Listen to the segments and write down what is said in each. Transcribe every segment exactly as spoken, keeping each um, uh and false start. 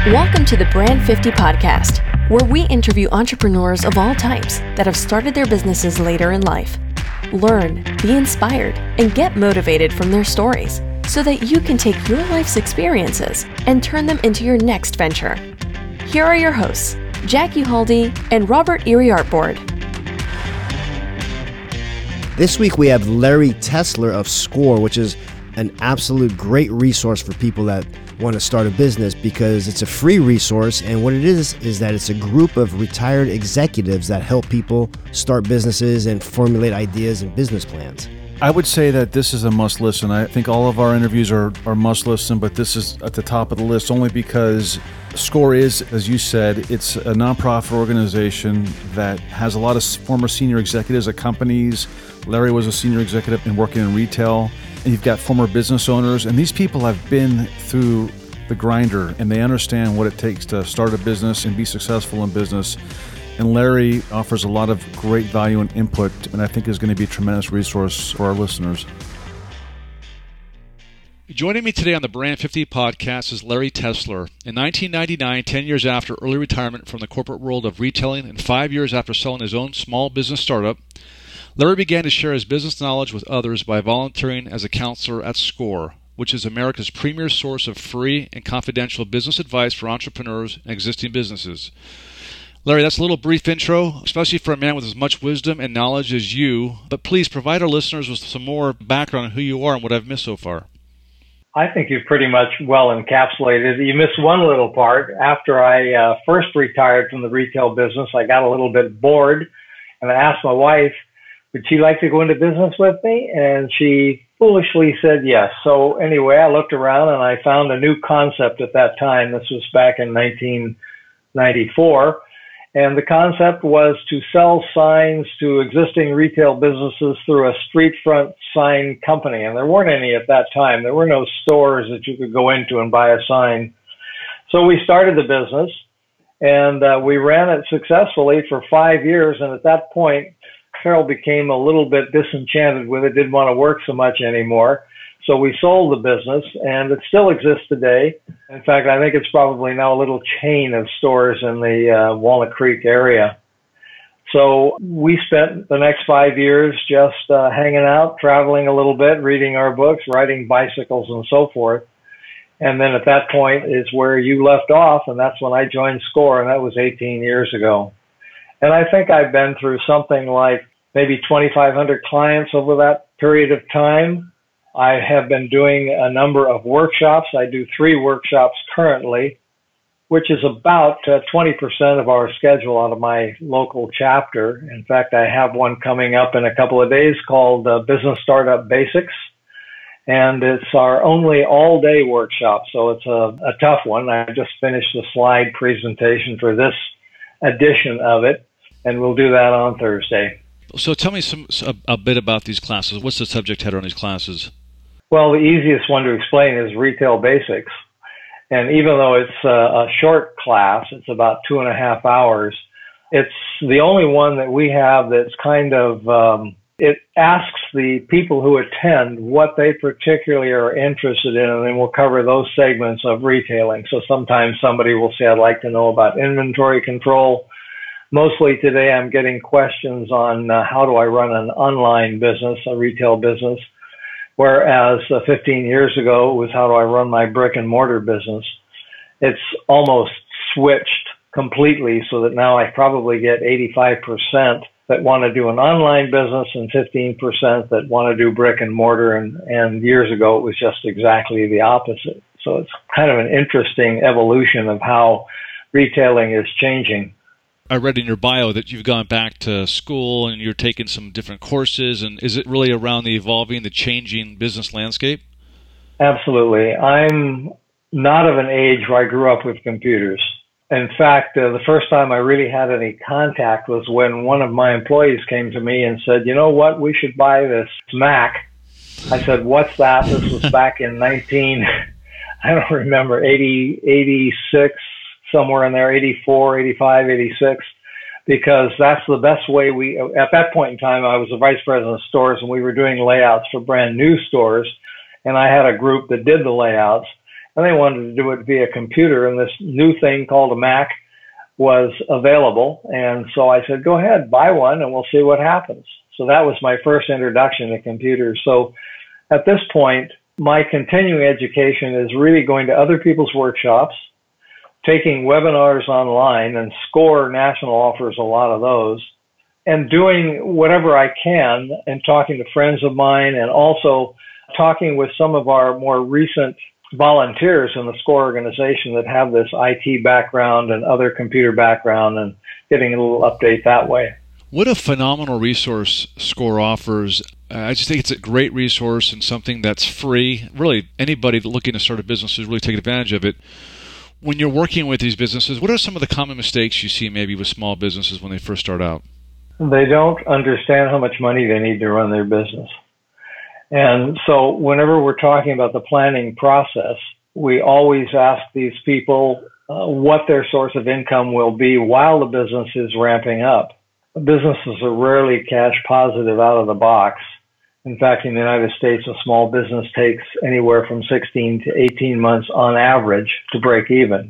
Welcome to the Brand fifty podcast, where we interview entrepreneurs of all types that have started their businesses later in life. Learn, be inspired, and get motivated from their stories so that you can take your life's experiences and turn them into your next venture. Here are your hosts, Jack Uhalde and Robert Iriartboard. This week we have Larry Tesler of Score, which is an absolute great resource for people that want to start a business because it's a free resource, and what it is is that it's a group of retired executives that help people start businesses and formulate ideas and business plans. I would say that this is a must listen. I think all of our interviews are, are must listen, but this is at the top of the list only because Score is, as you said, it's a nonprofit organization that has a lot of former senior executives at companies. Larry was a senior executive and working in retail. And you've got former business owners, and these people have been through the grinder, and they understand what it takes to start a business and be successful in business. And Larry offers a lot of great value and input, and I think is going to be a tremendous resource for our listeners. Joining me today on the Brand fifty podcast is Larry Tesler. In nineteen ninety-nine, ten years after early retirement from the corporate world of retailing and five years after selling his own small business startup, Larry began to share his business knowledge with others by volunteering as a counselor at Score, which is America's premier source of free and confidential business advice for entrepreneurs and existing businesses. Larry, that's a little brief intro, especially for a man with as much wisdom and knowledge as you, but please provide our listeners with some more background on who you are and what I've missed so far. I think you've pretty much well encapsulated. You missed one little part. After I uh, first retired from the retail business, I got a little bit bored, and I asked my wife, would she like to go into business with me? And she foolishly said yes. So anyway, I looked around and I found a new concept at that time. This was back in nineteen ninety-four. And the concept was to sell signs to existing retail businesses through a street front sign company. And there weren't any at that time. There were no stores that you could go into and buy a sign. So we started the business, and uh, we ran it successfully for five years. And at that point, Carol became a little bit disenchanted with it, didn't want to work so much anymore. So we sold the business, and it still exists today. In fact, I think it's probably now a little chain of stores in the uh, Walnut Creek area. So we spent the next five years just uh, hanging out, traveling a little bit, reading our books, riding bicycles, and so forth. And then at that point is where you left off, and that's when I joined Score, and that was eighteen years ago. And I think I've been through something like maybe twenty-five hundred clients over that period of time. I have been doing a number of workshops. I do three workshops currently, which is about uh, twenty percent of our schedule out of my local chapter. In fact, I have one coming up in a couple of days called uh, Business Startup Basics. And it's our only all-day workshop, so it's a, a tough one. I just finished the slide presentation for this edition of it, and we'll do that on Thursday. So tell me some a, a bit about these classes. What's the subject header on these classes? Well, the easiest one to explain is Retail Basics. And even though it's a, a short class, it's about two and a half hours, it's the only one that we have that's kind of, um, it asks the people who attend what they particularly are interested in, and then we'll cover those segments of retailing. So sometimes somebody will say, I'd like to know about inventory control. Mostly today I'm getting questions on uh, how do I run an online business, a retail business, whereas uh, fifteen years ago it was how do I run my brick and mortar business. It's almost switched completely so that now I probably get eighty-five percent that want to do an online business and fifteen percent that want to do brick and mortar, and, and years ago it was just exactly the opposite. So it's kind of an interesting evolution of how retailing is changing. I read in your bio that you've gone back to school and you're taking some different courses. And is it really around the evolving, the changing business landscape? Absolutely. I'm not of an age where I grew up with computers. In fact, uh, the first time I really had any contact was when one of my employees came to me and said, you know what, we should buy this Mac. I said, what's that? This was back in nineteen, I don't remember, eighty, eighty-six. Somewhere in there, eighty-four, eighty-five, eighty-six, because that's the best way we, at that point in time, I was the vice president of stores, and we were doing layouts for brand new stores, and I had a group that did the layouts, and they wanted to do it via computer, and this new thing called a Mac was available. And so I said, go ahead, buy one, and we'll see what happens. So that was my first introduction to computers. So at this point, my continuing education is really going to other people's workshops, taking webinars online, and SCORE National offers a lot of those, and doing whatever I can and talking to friends of mine, and also talking with some of our more recent volunteers in the SCORE organization that have this I T background and other computer background, and getting a little update that way. What a phenomenal resource SCORE offers. I just think it's a great resource and something that's free. Really, anybody looking to start a business is really taking advantage of it. When you're working with these businesses, what are some of the common mistakes you see maybe with small businesses when they first start out? They don't understand how much money they need to run their business. And so whenever we're talking about the planning process, we always ask these people uh, what their source of income will be while the business is ramping up. Businesses are rarely cash positive out of the box. In fact, in the United States, a small business takes anywhere from sixteen to eighteen months on average to break even.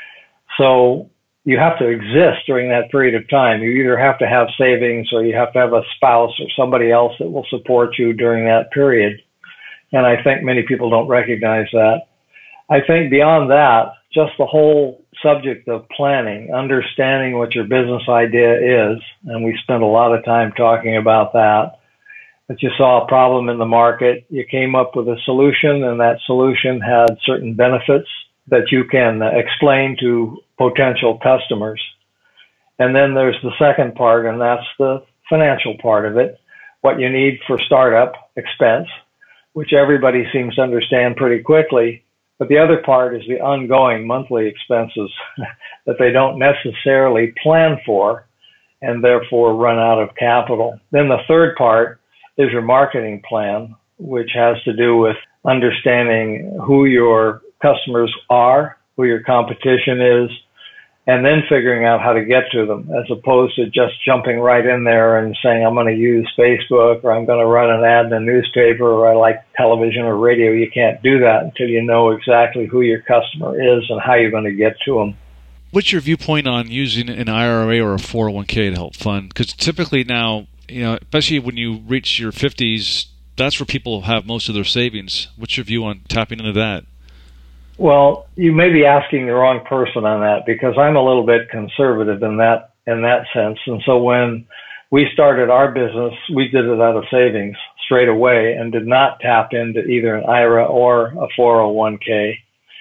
So you have to exist during that period of time. You either have to have savings, or you have to have a spouse or somebody else that will support you during that period. And I think many people don't recognize that. I think beyond that, just the whole subject of planning, understanding what your business idea is, and we spent a lot of time talking about that, that you saw a problem in the market, you came up with a solution, and that solution had certain benefits that you can explain to potential customers. And then there's the second part, and that's the financial part of it, what you need for startup expense, which everybody seems to understand pretty quickly. But the other part is the ongoing monthly expenses that they don't necessarily plan for and therefore run out of capital. Then the third part is your marketing plan, which has to do with understanding who your customers are, who your competition is, and then figuring out how to get to them, as opposed to just jumping right in there and saying, I'm going to use Facebook, or I'm going to run an ad in a newspaper, or I like television or radio. You can't do that until you know exactly who your customer is and how you're going to get to them. What's your viewpoint on using an I R A or a four oh one k to help fund? Because typically now, you know, especially when you reach your fifties, that's where people have most of their savings. What's your view on tapping into that? Well, you may be asking the wrong person on that, because I'm a little bit conservative in that in that sense. And so when we started our business, we did it out of savings straight away and did not tap into either an I R A or a four oh one k.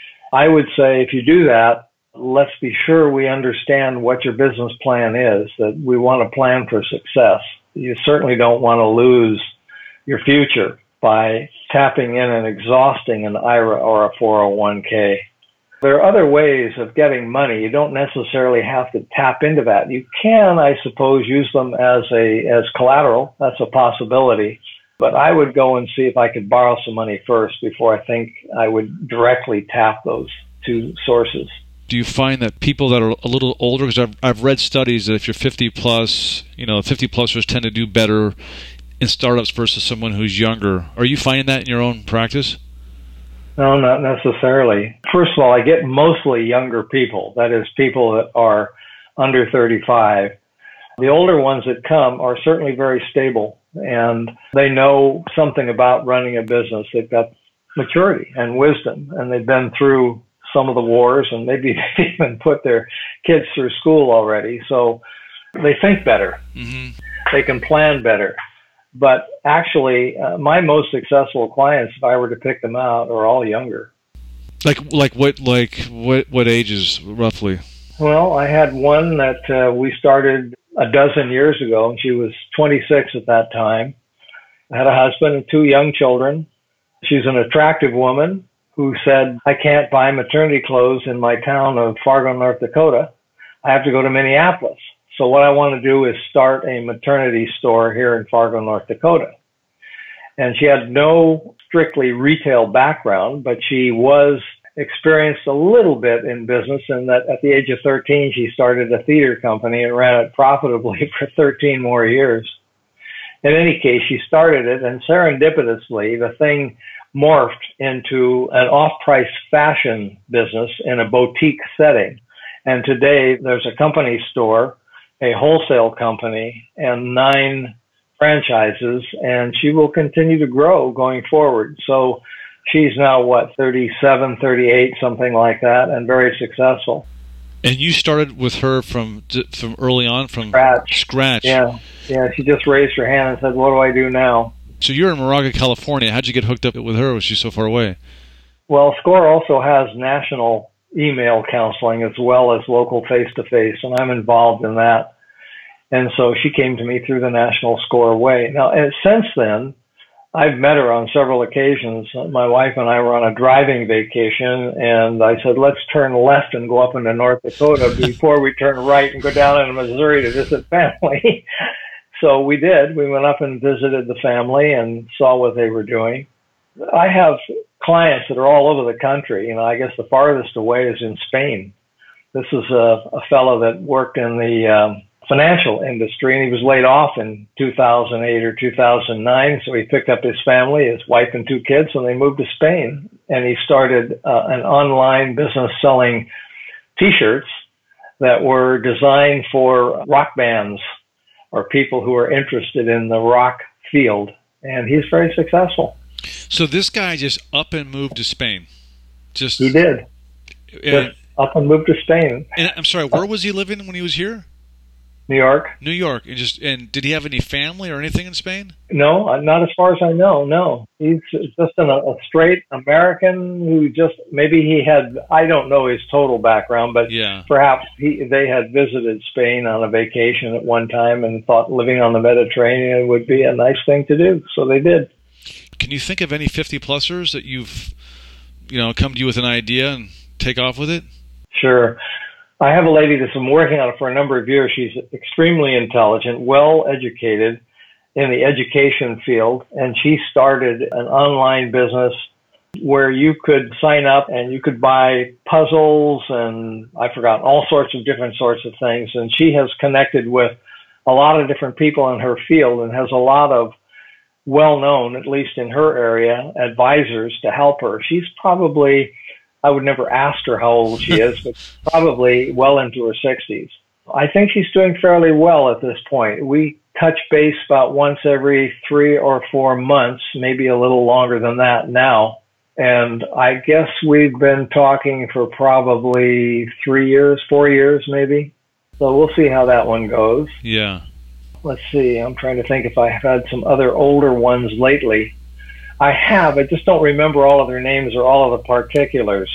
I would say if you do that, let's be sure we understand what your business plan is, that we want to plan for success. You certainly don't want to lose your future by tapping in and exhausting an I R A or a four oh one k. There are other ways of getting money. You don't necessarily have to tap into that. You can, I suppose, use them as a as collateral. That's a possibility. But I would go and see if I could borrow some money first before I think I would directly tap those two sources. Do you find that people that are a little older, because I've, I've read studies that if you're fifty plus, you know, fifty plusers tend to do better in startups versus someone who's younger. Are you finding that in your own practice? No, not necessarily. First of all, I get mostly younger people. That is, people that are under thirty-five. The older ones that come are certainly very stable, and they know something about running a business. They've got maturity and wisdom, and they've been through some of the wars, and maybe they've even put their kids through school already. So they think better. Mm-hmm. They can plan better. But actually, uh, my most successful clients, if I were to pick them out, are all younger. Like, like what, like what, what ages roughly? Well, I had one that uh, we started a dozen years ago, and she was twenty-six at that time. I had a husband and two young children. She's an attractive woman who said, I can't buy maternity clothes in my town of Fargo, North Dakota. I have to go to Minneapolis. So what I want to do is start a maternity store here in Fargo, North Dakota. And she had no strictly retail background, but she was experienced a little bit in business, in that at the age of thirteen, she started a theater company and ran it profitably for thirteen more years. In any case, she started it, and serendipitously, the thing morphed into an off-price fashion business in a boutique setting. And today there's a company store, a wholesale company, and nine franchises, and she will continue to grow going forward. So she's now, what, thirty-seven, thirty-eight, something like that, and very successful. And you started with her from from early on, from scratch. Scratch. Yeah, yeah. She just raised her hand and said, "What do I do now?" So you're in Moraga, California. How'd you get hooked up with her? Was she so far away? Well, SCORE also has national email counseling as well as local face-to-face, and I'm involved in that. And so she came to me through the National SCORE way. Now, and since then, I've met her on several occasions. My wife and I were on a driving vacation, and I said, let's turn left and go up into North Dakota before we turn right and go down into Missouri to visit family. So we did. We went up and visited the family and saw what they were doing. I have clients that are all over the country. You know, I guess the farthest away is in Spain. This is a, a fellow that worked in the um, financial industry, and he was laid off in two thousand eight or two thousand nine. So he picked up his family, his wife and two kids, and they moved to Spain. And he started uh, an online business selling T-shirts that were designed for rock bands or people who are interested in the rock field. And he's very successful. So this guy just up and moved to Spain. Just he did. And, just up and moved to Spain. And I'm sorry, where was he living when he was here? New York. New York. And just and did he have any family or anything in Spain? No, not as far as I know. No, he's just an, a straight American who just maybe he had. I don't know his total background, but yeah. perhaps he they had visited Spain on a vacation at one time and thought living on the Mediterranean would be a nice thing to do. So they did. Can you think of any fifty-plussers that you've, you know, come to you with an idea and take off with it? Sure. I have a lady that's been working on it for a number of years. She's extremely intelligent, well-educated in the education field, and she started an online business where you could sign up and you could buy puzzles and I've forgotten all sorts of different sorts of things. And she has connected with a lot of different people in her field and has a lot of well-known, at least in her area, advisors to help her. She's probably, I would never ask her how old she is, but probably well into her sixties. I think she's doing fairly well at this point. We touch base about once every three or four months, maybe a little longer than that now. And I guess we've been talking for probably three years, four years maybe. So we'll see how that one goes. Yeah. Let's see. I'm trying to think if I've had some other older ones lately. I have. I just don't remember all of their names or all of the particulars.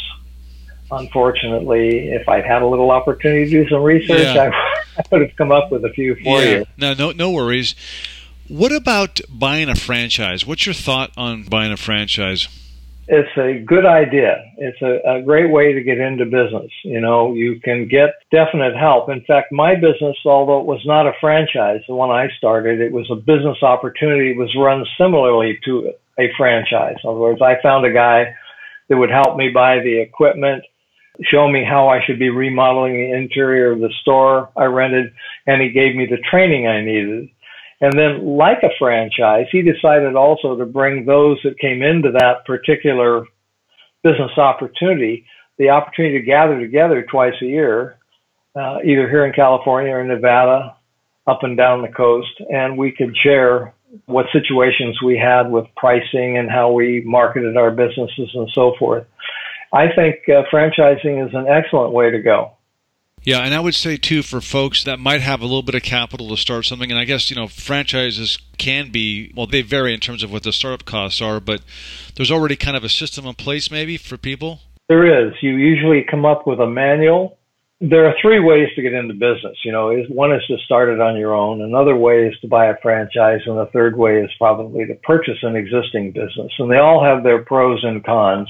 Unfortunately, if I'd had a little opportunity to do some research, yeah. I, I would have come up with a few for yeah. you. No, no, no worries. What about buying a franchise? What's your thought on buying a franchise? It's a good idea. It's a, a great way to get into business. You know, you can get definite help. In fact, my business, although it was not a franchise, the one I started, it was a business opportunity. It was run similarly to a franchise. In other words, I found a guy that would help me buy the equipment, show me how I should be remodeling the interior of the store I rented, and he gave me the training I needed. And then, like a franchise, he decided also to bring those that came into that particular business opportunity, the opportunity to gather together twice a year, uh, either here in California or Nevada, up and down the coast, and we could share what situations we had with pricing and how we marketed our businesses and so forth. I think uh, franchising is an excellent way to go. Yeah, and I would say, too, for folks that might have a little bit of capital to start something, and I guess, you know, franchises can be, well, they vary in terms of what the startup costs are, but there's already kind of a system in place maybe for people? There is. You usually come up with a manual. There are three ways to get into business. You know, one is to start it on your own. Another way is to buy a franchise. And the third way is probably to purchase an existing business. And they all have their pros and cons.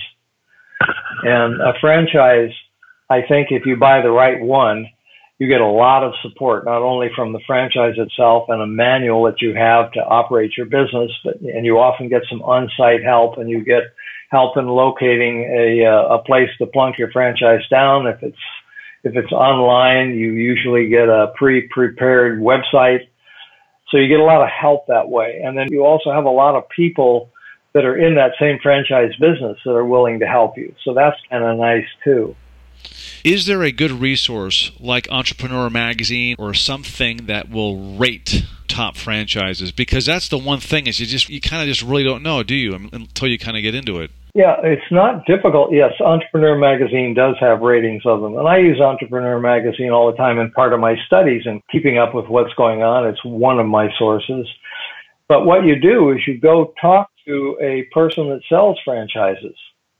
And a franchise, I think if you buy the right one, you get a lot of support, not only from the franchise itself and a manual that you have to operate your business, but and you often get some on-site help, and you get help in locating a a place to plunk your franchise down. If it's if it's online, you usually get a pre-prepared website. So you get a lot of help that way. And then you also have a lot of people that are in that same franchise business that are willing to help you. So that's kind of nice too. Is there a good resource like Entrepreneur Magazine or something that will rate top franchises? Because that's the one thing is you just you kind of just really don't know, do you, until you kind of get into it? Yeah, it's not difficult. Yes, Entrepreneur Magazine does have ratings of them. And I use Entrepreneur Magazine all the time in part of my studies and keeping up with what's going on. It's one of my sources. But what you do is you go talk to a person that sells franchises.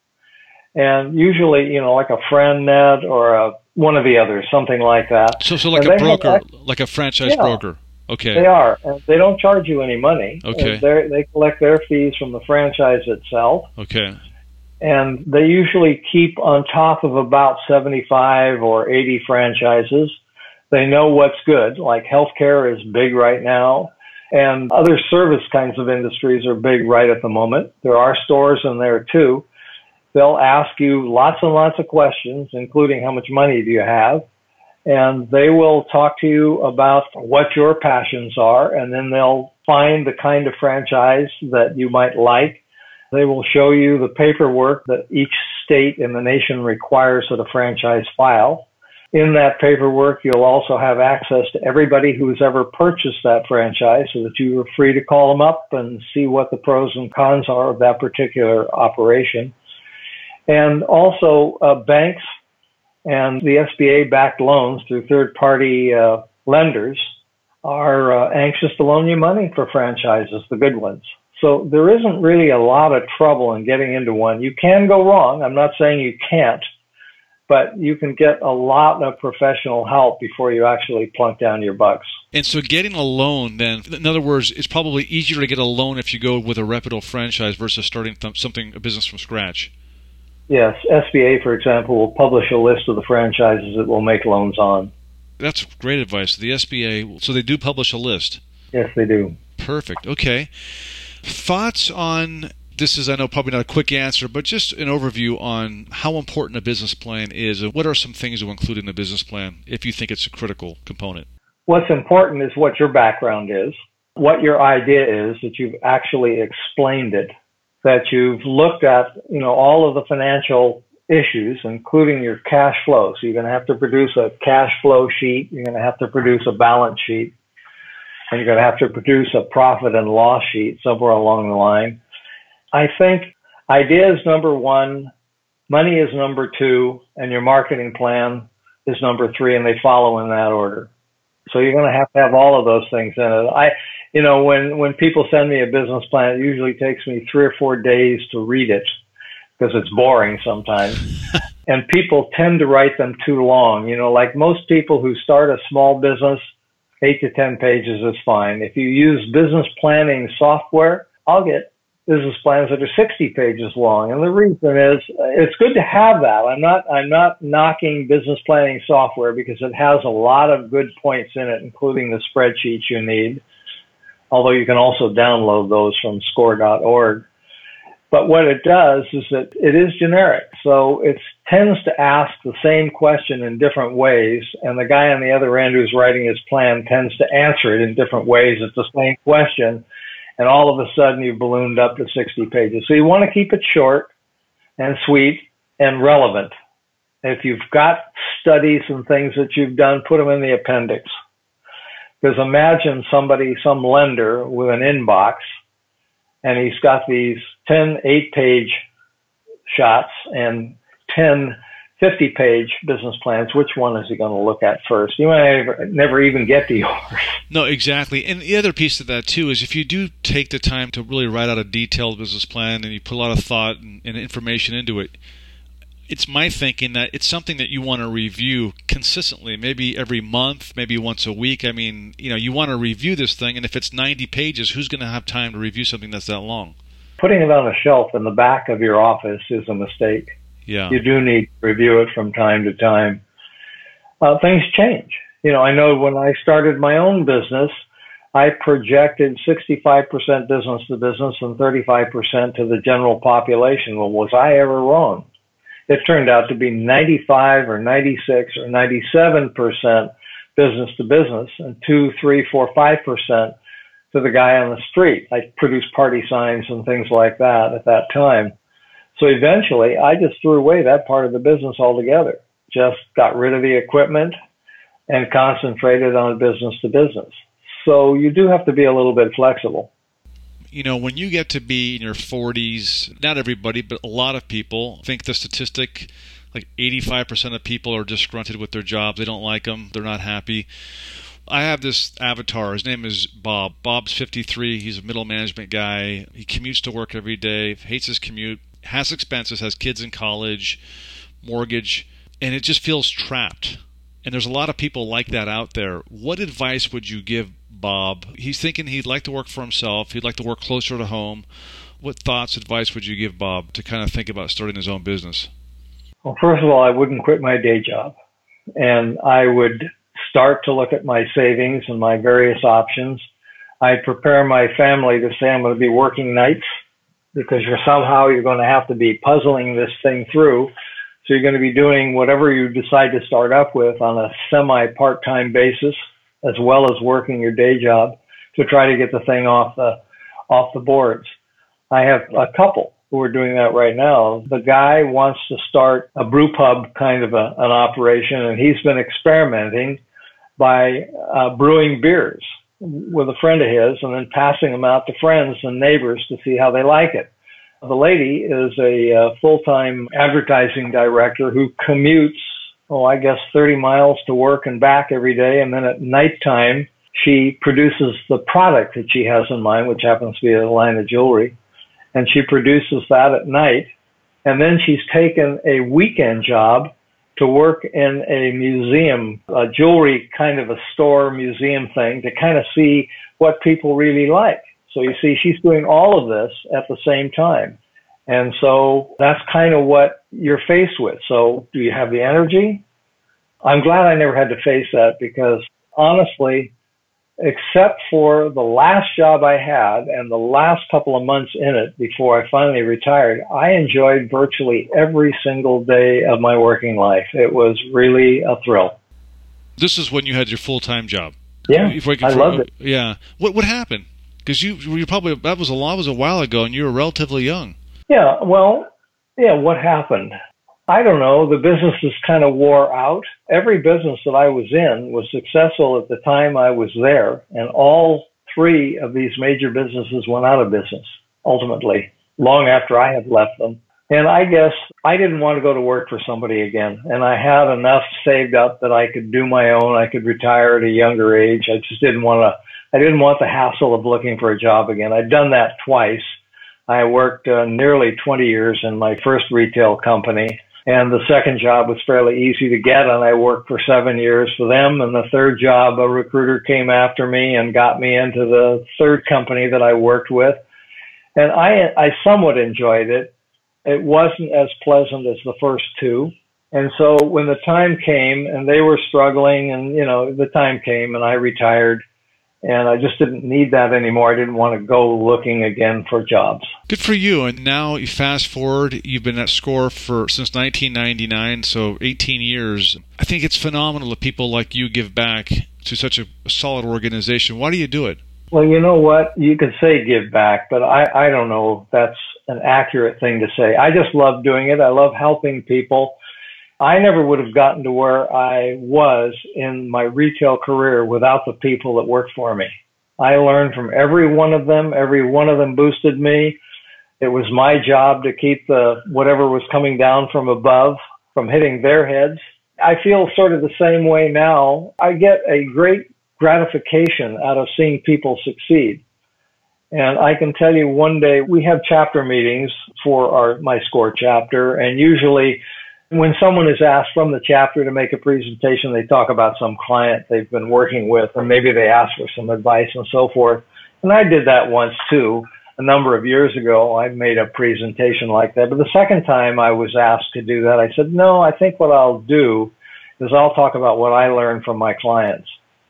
And usually, you know, like a FriendNet or a, one of the others, something like that. So, so like and a broker, have, like a franchise yeah, broker. Okay. They are. And they don't charge you any money. Okay. They collect their fees from the franchise itself. Okay. And they usually keep on top of about seventy-five or eighty franchises. They know what's good, like healthcare is big right now. And other service kinds of industries are big right at the moment. There are stores in there too. They'll ask you lots and lots of questions, including how much money do you have? And they will talk to you about what your passions are, and then they'll find the kind of franchise that you might like. They will show you the paperwork that each state in the nation requires that a franchise file. In that paperwork, you'll also have access to everybody who's ever purchased that franchise so that you are free to call them up and see what the pros and cons are of that particular operation. And also uh, banks and the S B A-backed loans through third-party uh, lenders are uh, anxious to loan you money for franchises, the good ones. So there isn't really a lot of trouble in getting into one. You can go wrong. I'm not saying you can't, but you can get a lot of professional help before you actually plunk down your bucks. And so getting a loan then, in other words, it's probably easier to get a loan if you go with a reputable franchise versus starting th- something, a business from scratch. Yes, S B A, for example, will publish a list of the franchises that will make loans on. That's great advice. The S B A, so they do publish a list. Yes, they do. Perfect. Okay. Thoughts on, this is, I know, probably not a quick answer, but just an overview on how important a business plan is and what are some things to include in the business plan if you think it's a critical component? What's important is what your background is, what your idea is, that you've actually explained it, that you've looked at, you know, all of the financial issues, including your cash flow. So you're going to have to produce a cash flow sheet. You're going to have to produce a balance sheet. And you're going to have to produce a profit and loss sheet somewhere along the line. I think idea is number one, money is number two, and your marketing plan is number three, and they follow in that order. So you're going to have to have all of those things in it. I, you know, when, when people send me a business plan, it usually takes me three or four days to read it because it's boring sometimes. And people tend to write them too long. You know, like most people who start a small business, eight to ten pages is fine. If you use business planning software, I'll get business plans that are sixty pages long. And the reason is it's good to have that. I'm not, I'm not knocking business planning software because it has a lot of good points in it, including the spreadsheets you need. Although you can also download those from score dot org. But what it does is that it is generic. So it tends to ask the same question in different ways, and the guy on the other end who's writing his plan tends to answer it in different ways. It's the same question, and all of a sudden you've ballooned up to sixty pages. So you want to keep it short and sweet and relevant. If you've got studies and things that you've done, put them in the appendix. Because imagine somebody, some lender with an inbox, and he's got these ten eight-page shots and ten fifty-page business plans. Which one is he going to look at first? You might never, never even get to yours. No, exactly. And the other piece of that, too, is if you do take the time to really write out a detailed business plan and you put a lot of thought and, and information into it, it's my thinking that it's something that you want to review consistently, maybe every month, maybe once a week. I mean, you know, you want to review this thing, and if it's ninety pages, who's going to have time to review something that's that long? Putting it on a shelf in the back of your office is a mistake. Yeah. You do need to review it from time to time. Uh, things change. You know, I know when I started my own business, I projected sixty-five percent business to business and thirty-five percent to the general population. Well, was I ever wrong? It turned out to be ninety-five or ninety-six or ninety-seven percent business to business and two, three, four, five percent to the guy on the street. I produced party signs and things like that at that time. So eventually, I just threw away that part of the business altogether, just got rid of the equipment and concentrated on business to business. So you do have to be a little bit flexible. You know, when you get to be in your forties, not everybody, but a lot of people think the statistic, like eighty-five percent of people are disgruntled with their jobs. They don't like them. They're not happy. I have this avatar. His name is Bob. Bob's fifty-three. He's a middle management guy. He commutes to work every day, hates his commute, has expenses, has kids in college, mortgage, and it just feels trapped. And there's a lot of people like that out there. What advice would you give Bob? He's thinking he'd like to work for himself. He'd like to work closer to home. What thoughts, advice would you give Bob to kind of think about starting his own business? Well, first of all, I wouldn't quit my day job. And I would start to look at my savings and my various options. I'd prepare my family to say I'm going to be working nights, because you're somehow you're going to have to be puzzling this thing through. So you're going to be doing whatever you decide to start up with on a semi-part-time basis, as well as working your day job to try to get the thing off the off the boards. I have a couple who are doing that right now. The guy wants to start a brew pub kind of a, an operation, and he's been experimenting by uh, brewing beers with a friend of his and then passing them out to friends and neighbors to see how they like it. The lady is a uh, full-time advertising director who commutes, oh, I guess thirty miles to work and back every day. And then at nighttime, she produces the product that she has in mind, which happens to be a line of jewelry. And she produces that at night. And then she's taken a weekend job to work in a museum, a jewelry kind of a store museum thing, to kind of see what people really like. So you see, she's doing all of this at the same time. And so that's kind of what you're faced with. So do you have the energy? I'm glad I never had to face that, because honestly, except for the last job I had and the last couple of months in it before I finally retired, I enjoyed virtually every single day of my working life. It was really a thrill. This is when you had your full-time job. Yeah, I, I loved it. Yeah. What what happened? Because you you probably that was a lot was a while ago, and you were relatively young. Yeah. Well, yeah. What happened? I don't know. The businesses kind of wore out. Every business that I was in was successful at the time I was there, and all three of these major businesses went out of business ultimately, long after I had left them. And I guess I didn't want to go to work for somebody again, and I had enough saved up that I could do my own. I could retire at a younger age. I just didn't want to. I didn't want the hassle of looking for a job again. I'd done that twice. I worked uh, nearly twenty years in my first retail company, and the second job was fairly easy to get, and I worked for seven years for them. And the third job, a recruiter came after me and got me into the third company that I worked with. And I, I somewhat enjoyed it. It wasn't as pleasant as the first two. And so when the time came and they were struggling, and, you know, the time came and I retired, and I just didn't need that anymore. I didn't want to go looking again for jobs. Good for you. And now you fast forward, you've been at SCORE for since nineteen ninety-nine, so eighteen years. I think it's phenomenal that people like you give back to such a solid organization. Why do you do it? Well, you know what? You could say give back, but I, I don't know if that's an accurate thing to say. I just love doing it. I love helping people. I never would have gotten to where I was in my retail career without the people that worked for me. I learned from every one of them. Every one of them boosted me. It was my job to keep the whatever was coming down from above from hitting their heads. I feel sort of the same way now. I get a great gratification out of seeing people succeed. And I can tell you, one day we have chapter meetings for our my SCORE chapter, and usually when someone is asked from the chapter to make a presentation, they talk about some client they've been working with, or maybe they ask for some advice and so forth. And I did that once too. A number of years ago, I made a presentation like that. But the second time I was asked to do that, I said, no, I think what I'll do is I'll talk about what I learned from my clients.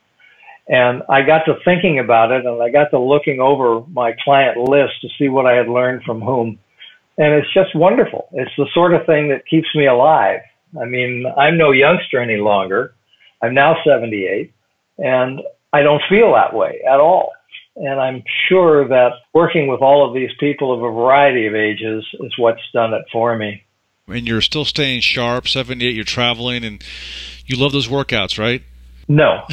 And I got to thinking about it, and I got to looking over my client list to see what I had learned from whom. And it's just wonderful. It's the sort of thing that keeps me alive. I mean, I'm no youngster any longer. I'm now seventy-eight, and I don't feel that way at all. And I'm sure that working with all of these people of a variety of ages is what's done it for me. And you're still staying sharp, seventy-eight, you're traveling, and you love those workouts, right? No.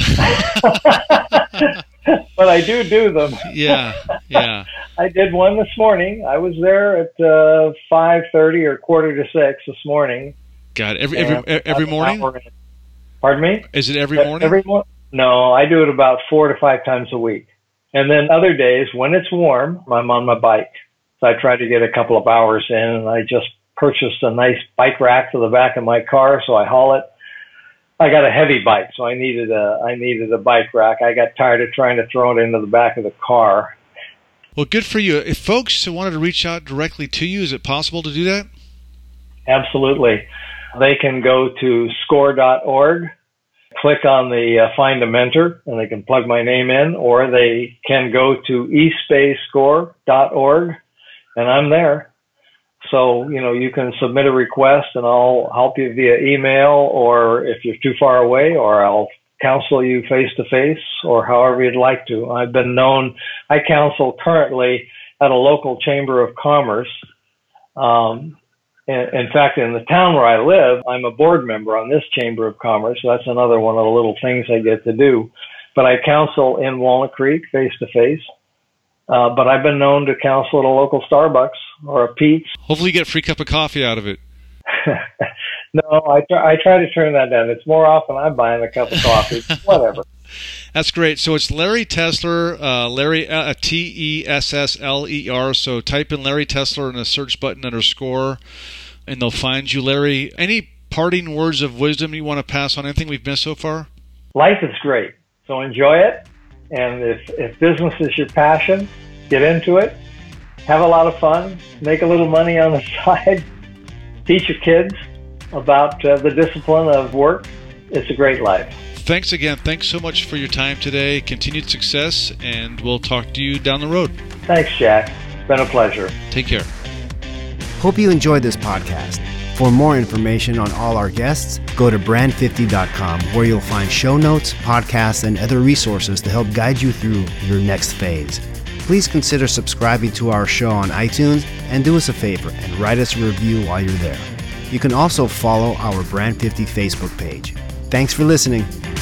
But I do do them. Yeah, yeah. I did one this morning. I was there at uh, five thirty or quarter to six this morning. God, every every every morning? Pardon me? Is it every morning? Every morning? No, I do it about four to five times a week. And then other days, when it's warm, I'm on my bike. So I try to get a couple of hours in, and I just purchased a nice bike rack for the back of my car, so I haul it. I got a heavy bike, so I needed a I needed a bike rack. I got tired of trying to throw it into the back of the car. Well, good for you. If folks wanted to reach out directly to you, is it possible to do that? Absolutely. They can go to score dot org, click on the uh, Find a Mentor, and they can plug my name in, or they can go to east bay score dot org, and I'm there. So, you know, you can submit a request and I'll help you via email, or if you're too far away, or I'll counsel you face to face, or however you'd like to. I've been known, I counsel currently at a local chamber of commerce. Um, in, in fact, in the town where I live, I'm a board member on this chamber of commerce. So that's another one of the little things I get to do. But I counsel in Walnut Creek face to face. Uh, but I've been known to counsel at a local Starbucks or a Pete's. Hopefully you get a free cup of coffee out of it. No, I try, I try to turn that down. It's more often I'm buying a cup of coffee. Whatever. That's great. So it's Larry Tessler, uh, Larry, uh, T E S S L E R. So type in Larry Tessler in the search button under Score, and they'll find you. Larry, any parting words of wisdom you want to pass on? Anything we've missed so far? Life is great, so enjoy it. And if, if business is your passion, get into it. Have a lot of fun. Make a little money on the side. Teach your kids about uh, the discipline of work. It's a great life. Thanks again. Thanks so much for your time today. Continued success, and we'll talk to you down the road. Thanks, Jack. It's been a pleasure. Take care. Hope you enjoyed this podcast. For more information on all our guests, go to brand fifty dot com, where you'll find show notes, podcasts, and other resources to help guide you through your next phase. Please consider subscribing to our show on iTunes, and do us a favor and write us a review while you're there. You can also follow our Brand fifty Facebook page. Thanks for listening.